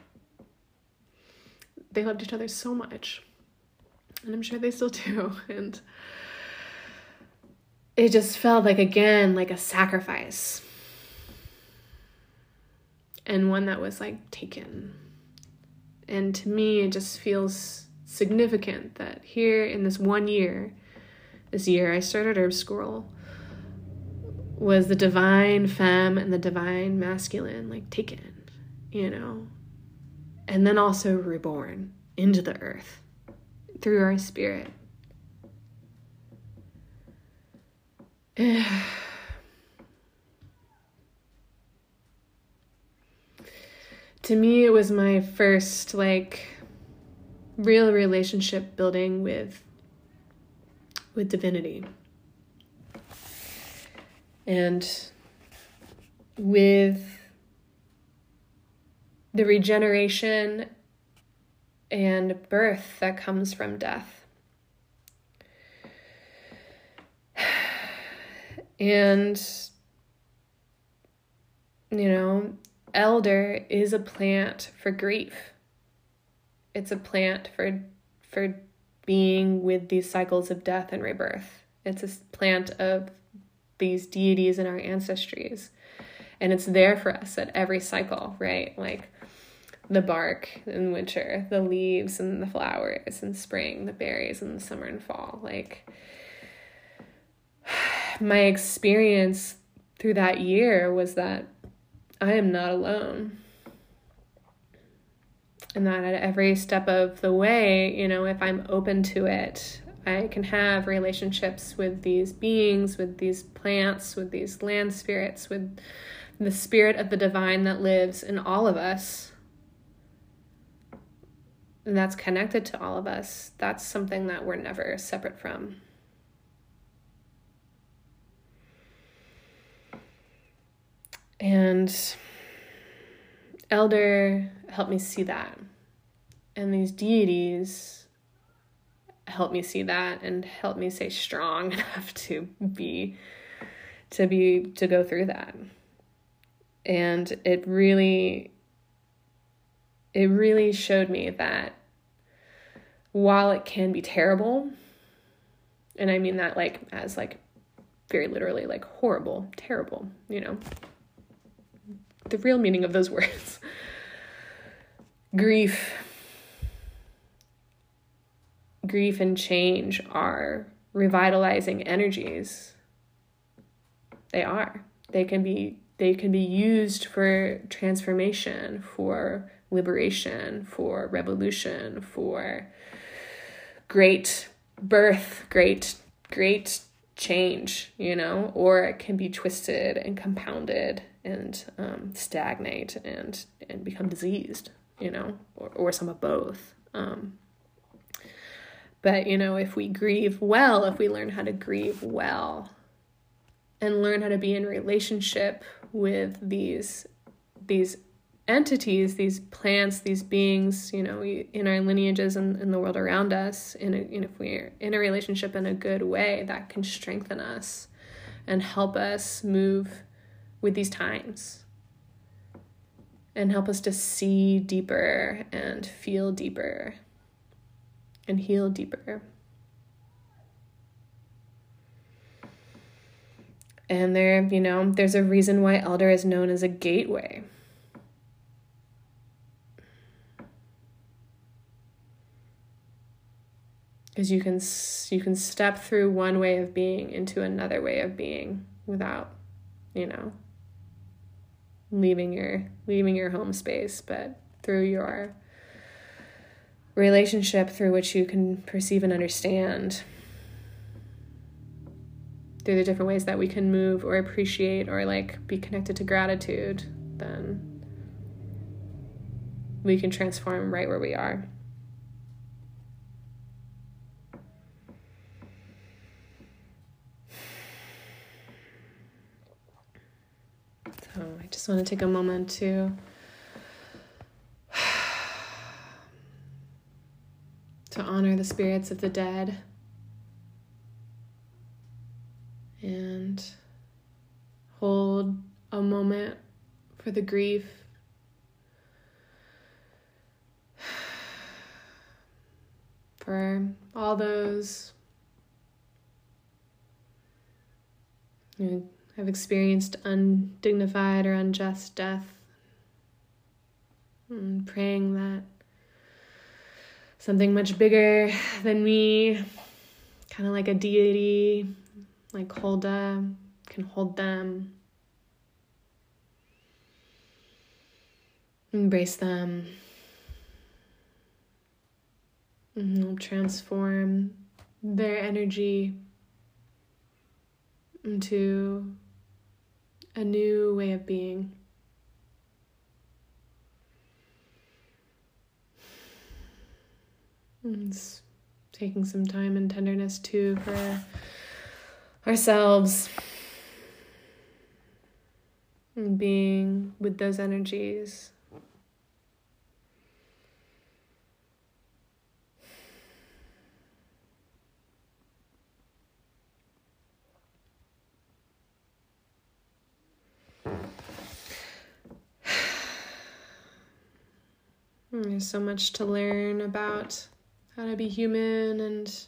They loved each other so much, and I'm sure they still do. And it just felt like, again, like a sacrifice, and one that was like taken. And to me, it just feels significant that here in this 1 year, this year I started herb school, was the divine femme and the divine masculine like taken, you know, and then also reborn into the earth through our spirit. to me, it was my first like real relationship building with divinity. And with the regeneration and birth that comes from death. And, elder is a plant for grief. It's a plant for being with these cycles of death and rebirth. It's a plant of these deities in our ancestries. And it's there for us at every cycle, right? Like the bark in winter, the leaves and the flowers in spring, the berries in the summer and fall. Like my experience through that year was that I am not alone. And that at every step of the way, if I'm open to it, I can have relationships with these beings, with these plants, with these land spirits, with the spirit of the divine that lives in all of us. And that's connected to all of us. That's something that we're never separate from. And Elder helped me see that. And these deities helped me see that and helped me stay strong enough to go through that. And it really showed me that while it can be terrible, and I mean that like as like very literally like horrible, terrible, the real meaning of those words. Grief and change are revitalizing energies. They are. They can be used for transformation, for liberation, for revolution, for great birth, great change, or it can be twisted and compounded and stagnate and become diseased, or some of both. But, if we grieve well, if we learn how to grieve well and learn how to be in relationship with these entities, these plants, these beings, in our lineages and in the world around us, if we're in a relationship in a good way, that can strengthen us and help us move with these times and help us to see deeper and feel deeper and heal deeper. And there's a reason why Elder is known as a gateway. Because you can step through one way of being into another way of being without, leaving your home space, but through your relationship through which you can perceive and understand, through the different ways that we can move or appreciate or like be connected to gratitude, then we can transform right where we are. So I just want to take a moment to honor the spirits of the dead and hold a moment for the grief for all those who have experienced undignified or unjust death, and praying that something much bigger than me, kind of like a deity, like Holda, can hold them, embrace them, and transform their energy into a new way of being. And it's taking some time and tenderness too for ourselves and being with those energies. There's so much to learn about how to be human and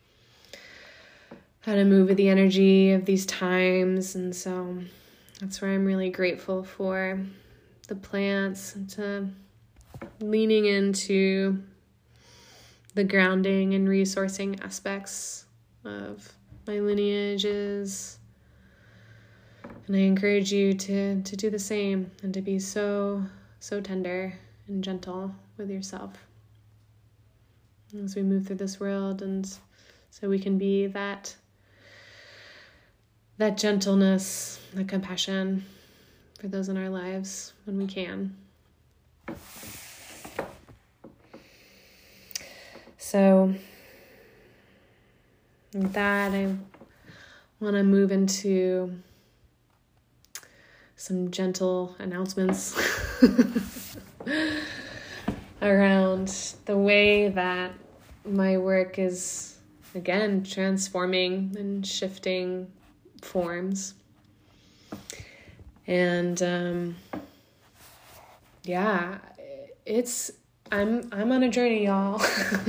how to move with the energy of these times. And so that's where I'm really grateful for the plants and to leaning into the grounding and resourcing aspects of my lineages. And I encourage you to do the same and to be so tender and gentle with yourself as we move through this world, and so we can be that gentleness, that compassion for those in our lives when we can. So with that, I want to move into some gentle announcements around the way that my work is, again, transforming and shifting forms. And I'm on a journey, y'all.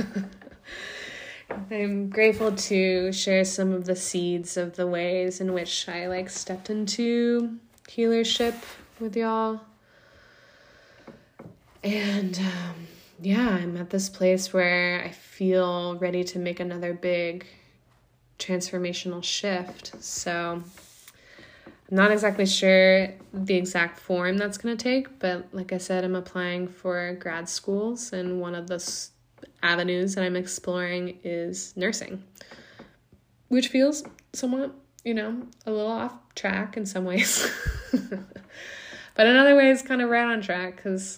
I'm grateful to share some of the seeds of the ways in which I stepped into healership with y'all. And I'm at this place where I feel ready to make another big transformational shift. So I'm not exactly sure the exact form that's going to take, but like I said, I'm applying for grad schools, and one of the avenues that I'm exploring is nursing, which feels somewhat, a little off track in some ways. But in other ways, kind of right on track, because,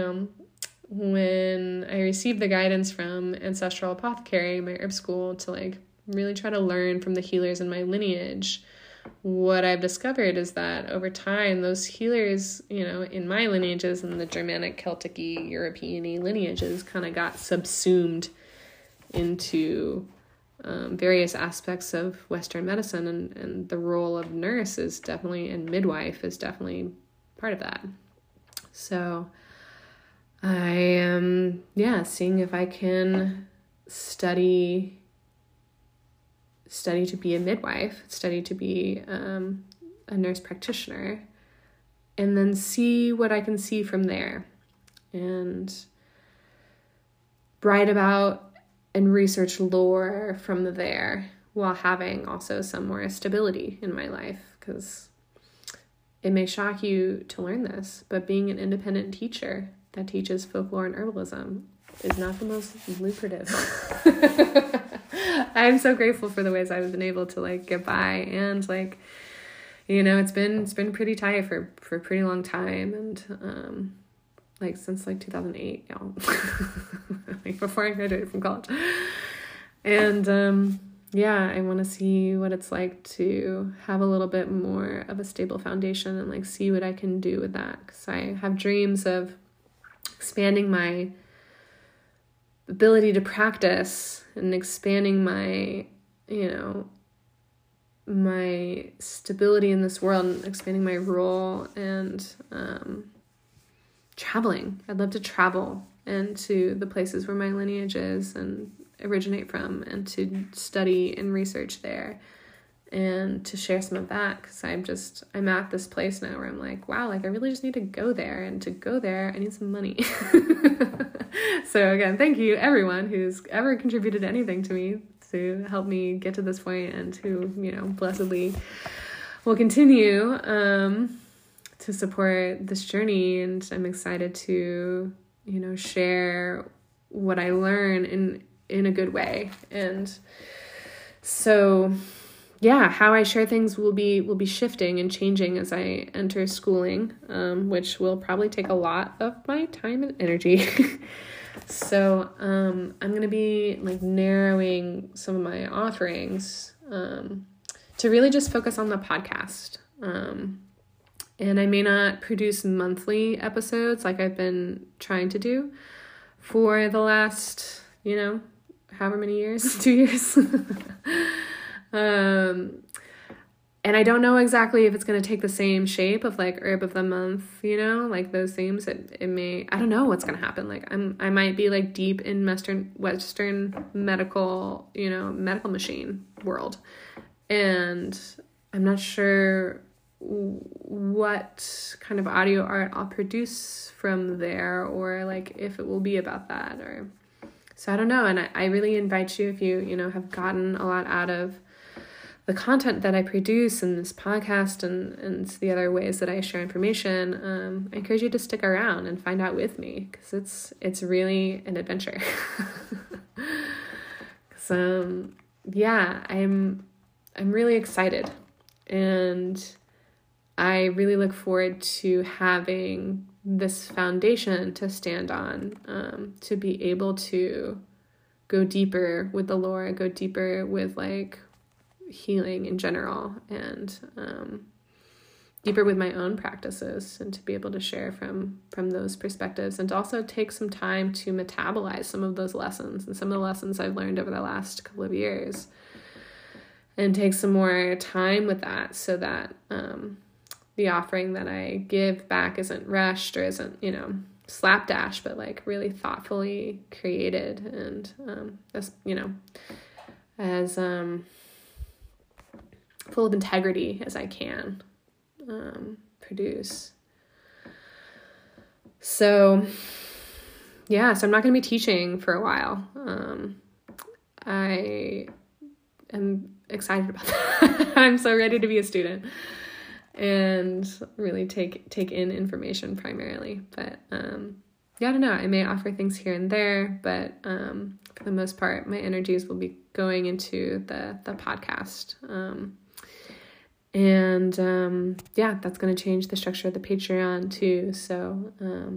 when I received the guidance from Ancestral Apothecary, my herb school, to really try to learn from the healers in my lineage, what I've discovered is that over time, those healers, in my lineages and the Germanic, Celtic-y, European-y lineages kind of got subsumed into various aspects of Western medicine, and the role of nurse is definitely, and midwife is definitely part of that. So I am, seeing if I can study to be a midwife, study to be a nurse practitioner, and then see what I can see from there, and write about and research lore from there, while having also some more stability in my life, because it may shock you to learn this, but being an independent teacher that teaches folklore and herbalism is not the most lucrative. I'm so grateful for the ways I've been able to get by, and it's been pretty tight for a pretty long time, and since 2008, y'all. Before I graduated from college. And I want to see what it's like to have a little bit more of a stable foundation, and see what I can do with that, because I have dreams of expanding my ability to practice and expanding my my stability in this world, and expanding my role, and traveling. I'd love to travel into the places where my lineage is and originate from, and to study and research there, and to share some of that, because I'm at this place now where I'm wow, I really just need to go there, and to go there I need some money. So again, thank you everyone who's ever contributed anything to me to help me get to this point, and who blessedly will continue to support this journey. And I'm excited to share what I learn in a good way. And so how I share things will be shifting and changing as I enter schooling, which will probably take a lot of my time and energy. So I'm going to be like narrowing some of my offerings to really just focus on the podcast. And I may not produce monthly episodes like I've been trying to do for the last, however many years, 2 years. And I don't know exactly if it's going to take the same shape of like herb of the month, like those themes. It may, I don't know what's going to happen. Like I might be like deep in Western medical, medical machine world. And I'm not sure what kind of audio art I'll produce from there, or like if it will be about that, or so I don't know. And I really invite you, if you have gotten a lot out of the content that I produce in this podcast and the other ways that I share information, I encourage you to stick around and find out with me, because it's really an adventure. So I'm really excited, and I really look forward to having this foundation to stand on, to be able to go deeper with the Lord, go deeper with like healing in general, and deeper with my own practices, and to be able to share from those perspectives, and to also take some time to metabolize some of those lessons and some of the lessons I've learned over the last couple of years, and take some more time with that, so that the offering that I give back isn't rushed or isn't, slapdash, but like really thoughtfully created, and as full of integrity as I can produce. So I'm not going to be teaching for a while. I am excited about that. I'm so ready to be a student and really take in information primarily. But I don't know. I may offer things here and there, but for the most part, my energies will be going into the podcast. That's going to change the structure of the Patreon too. So,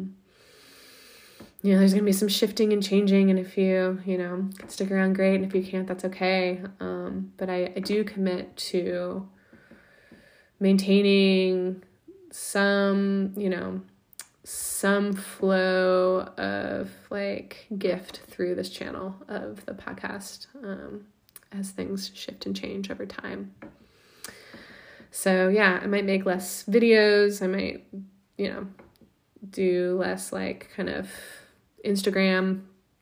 there's going to be some shifting and changing, and if you, can stick around, great. And if you can't, that's okay. But I do commit to maintaining some flow of like gift through this channel of the podcast, as things shift and change over time. So I might make less videos. I might, do less like kind of Instagram-ness.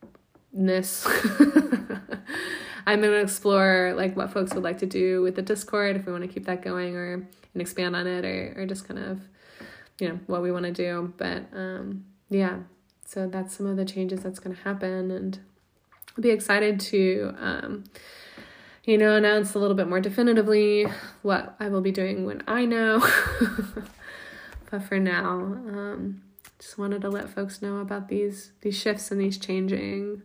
I'm going to explore like what folks would like to do with the Discord, if we want to keep that going, and expand on it, or just kind of, what we want to do. But so that's some of the changes that's going to happen, and I'll be excited to announce a little bit more definitively what I will be doing when I know. But for now, just wanted to let folks know about these shifts and these changing,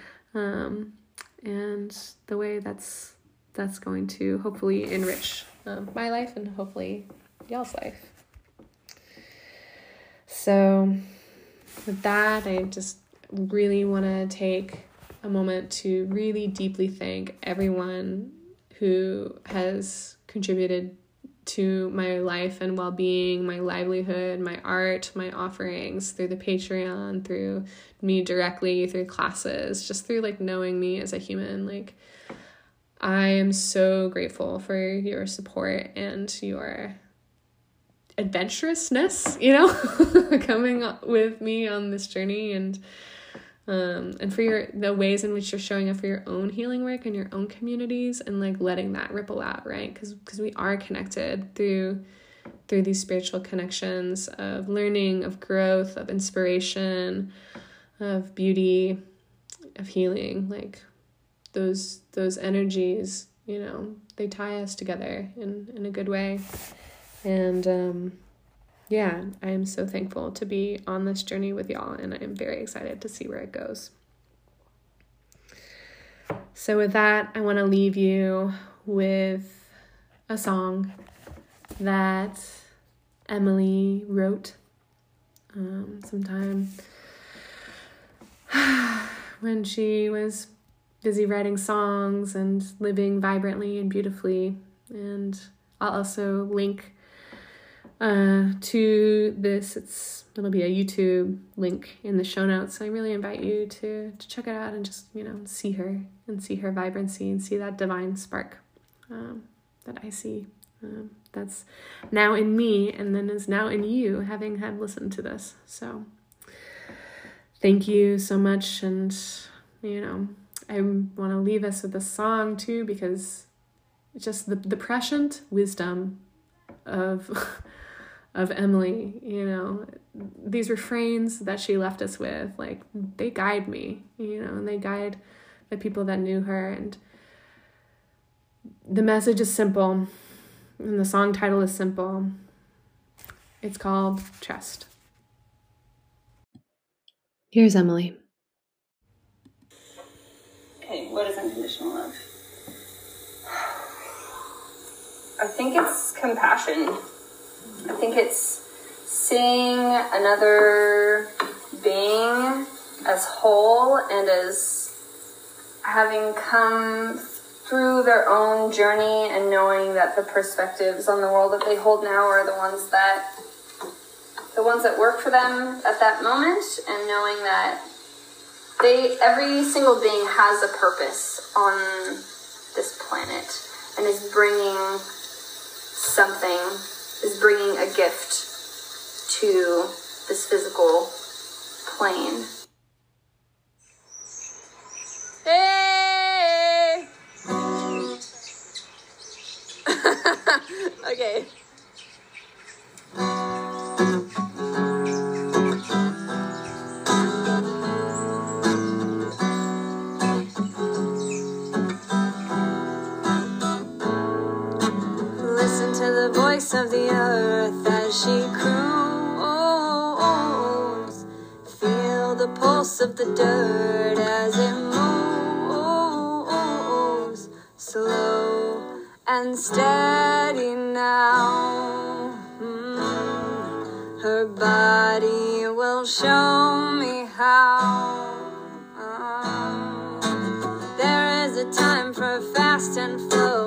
and the way that's going to hopefully enrich my life, and hopefully y'all's life. So with that, I just really want to take a moment to really deeply thank everyone who has contributed to my life and well-being, my livelihood, my art, my offerings, through the Patreon, through me directly, through classes, just through like knowing me as a human. Like, I am so grateful for your support and your adventurousness, coming with me on this journey, and for the ways in which you're showing up for your own healing work and your own communities, and like letting that ripple out, right? Because we are connected through these spiritual connections of learning, of growth, of inspiration, of beauty, of healing. Like those energies, they tie us together in a good way. And I am so thankful to be on this journey with y'all, and I am very excited to see where it goes. So with that, I want to leave you with a song that Emily wrote sometime when she was busy writing songs and living vibrantly and beautifully. And I'll also link to this. It'll be a YouTube link in the show notes. I really invite you to check it out and just, see her and see her vibrancy and see that divine spark that I see. That's now in me and then is now in you, having had listened to this. So thank you so much. And, I want to leave us with a song too, because just the prescient wisdom of Emily, these refrains that she left us with, like, they guide me, and they guide the people that knew her. And the message is simple, and the song title is simple. It's called Trust. Here's Emily. Okay, what is unconditional love? I think it's compassion. I think it's seeing another being as whole and as having come through their own journey and knowing that the perspectives on the world that they hold now are the ones that work for them at that moment, and knowing that every single being has a purpose on this planet and is bringing a gift to this physical plane. Hey! Okay. Listen to the voice of the earth as she croons. Feel the pulse of the dirt as it moves. Slow and steady now. Her body will show me how. There is a time for fast and flow.